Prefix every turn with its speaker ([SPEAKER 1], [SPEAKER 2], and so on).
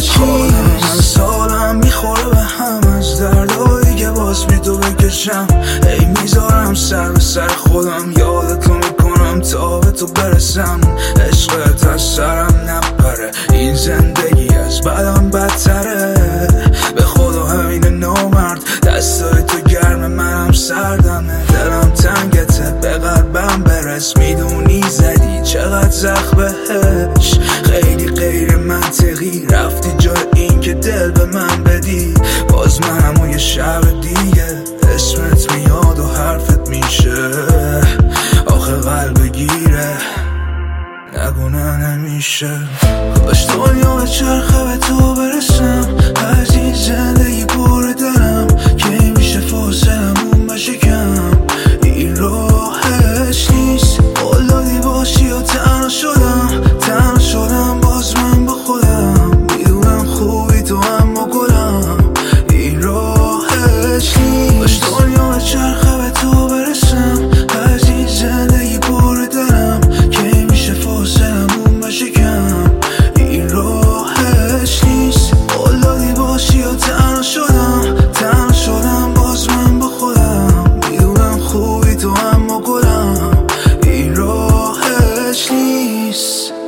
[SPEAKER 1] خودم سالم میخوره به هم از دردایی که باز بی تو بکشم. ای میذارم سر به سر خودم یادتو میکنم تا به تو برسم. عشقت از سرم نپره، این زندگی از بدم بدتره. به خدا همین نامرد دستای تو گرم منم سردمه. دلم تنگته به قلبم برس، میدونی زدی چقدر زخم بهش. خیلی غیر منطقی رفتی جای این که دل به من بدی. باز منم و یه شب دیگه اسمت میاد و حرفت میشه. آخه قلب گیره نگونه نمیشه. کاش دنیا به چرخه به تو برسم، از این زندگی پر دارم که میشه فاصلمون بشه کم. این راهش نیست قلدی باشی و تنها شدم باز من با خودم. میدونم خوبی تو اما گلم، این راهش نیست. کاش دنیا به چرخه به تو برسم، از این زندگی پر دارم که میشه فاصلمون بشه کم. این راهش نیست قلدی باشی و تنها شدم باز من با خودم. میدونم خوبی تو اما گلم، این راهش نیست.